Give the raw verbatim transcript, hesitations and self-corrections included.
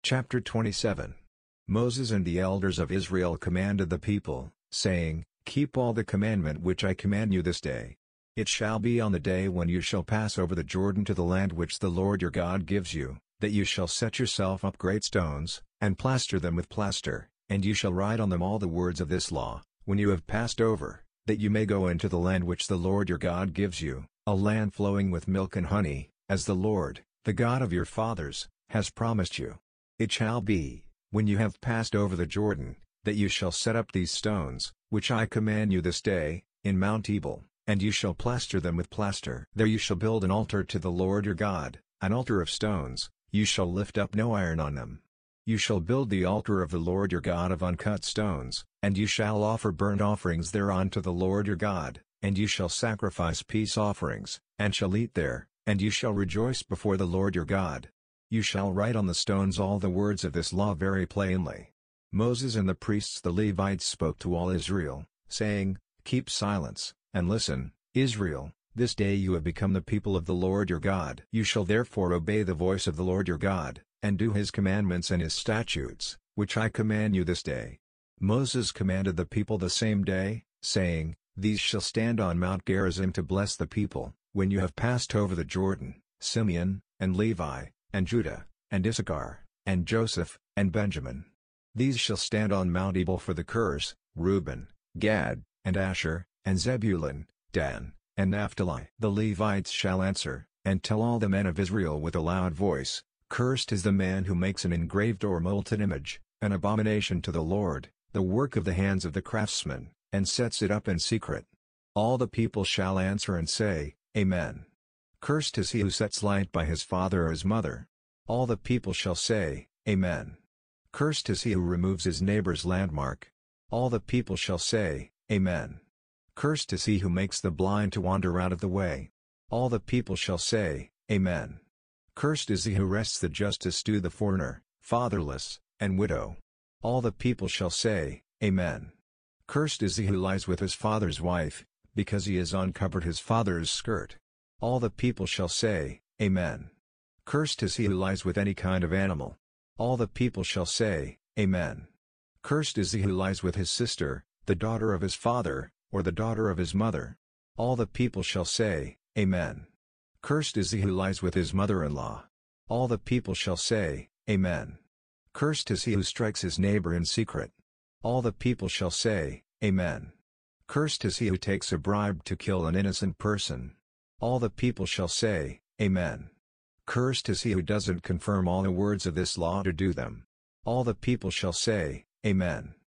Chapter twenty-seven. Moses and the elders of Israel commanded the people, saying, Keep all the commandment which I command you this day. It shall be on the day when you shall pass over the Jordan to the land which the Lord your God gives you, that you shall set yourself up great stones, and plaster them with plaster, and you shall write on them all the words of this law, when you have passed over, that you may go into the land which the Lord your God gives you, a land flowing with milk and honey, as the Lord, the God of your fathers, has promised you. It shall be, when you have passed over the Jordan, that you shall set up these stones, which I command you this day, in Mount Ebal, and you shall plaster them with plaster. There you shall build an altar to the Lord your God, an altar of stones, you shall lift up no iron on them. You shall build the altar of the Lord your God of uncut stones, and you shall offer burnt offerings thereon to the Lord your God, and you shall sacrifice peace offerings, and shall eat there, and you shall rejoice before the Lord your God. You shall write on the stones all the words of this law very plainly. Moses and the priests the Levites spoke to all Israel, saying, Keep silence, and listen, Israel, this day you have become the people of the Lord your God. You shall therefore obey the voice of the Lord your God, and do his commandments and his statutes, which I command you this day. Moses commanded the people the same day, saying, These shall stand on Mount Gerizim to bless the people, when you have passed over the Jordan, Simeon, and Levi, and Judah, and Issachar, and Joseph, and Benjamin. These shall stand on Mount Ebal for the curse, Reuben, Gad, and Asher, and Zebulun, Dan, and Naphtali. The Levites shall answer, and tell all the men of Israel with a loud voice, Cursed is the man who makes an engraved or molten image, an abomination to the Lord, the work of the hands of the craftsman, and sets it up in secret. All the people shall answer and say, Amen. Cursed is he who sets light by his father or his mother. All the people shall say, Amen. Cursed is he who removes his neighbor's landmark. All the people shall say, Amen. Cursed is he who makes the blind to wander out of the way. All the people shall say, Amen. Cursed is he who wrests the justice to the foreigner, fatherless, and widow. All the people shall say, Amen. Cursed is he who lies with his father's wife, because he has uncovered his father's skirt. All the people shall say, Amen. Cursed is he who lies with any kind of animal. All the people shall say, Amen. Cursed is he who lies with his sister, the daughter of his father, or the daughter of his mother. All the people shall say, Amen. Cursed is he who lies with his mother-in-law. All the people shall say, Amen. Cursed is he who strikes his neighbor in secret. All the people shall say, Amen. Cursed is he who takes a bribe to kill an innocent person. All the people shall say, Amen. Cursed is he who doesn't confirm all the words of this law to do them. All the people shall say, Amen.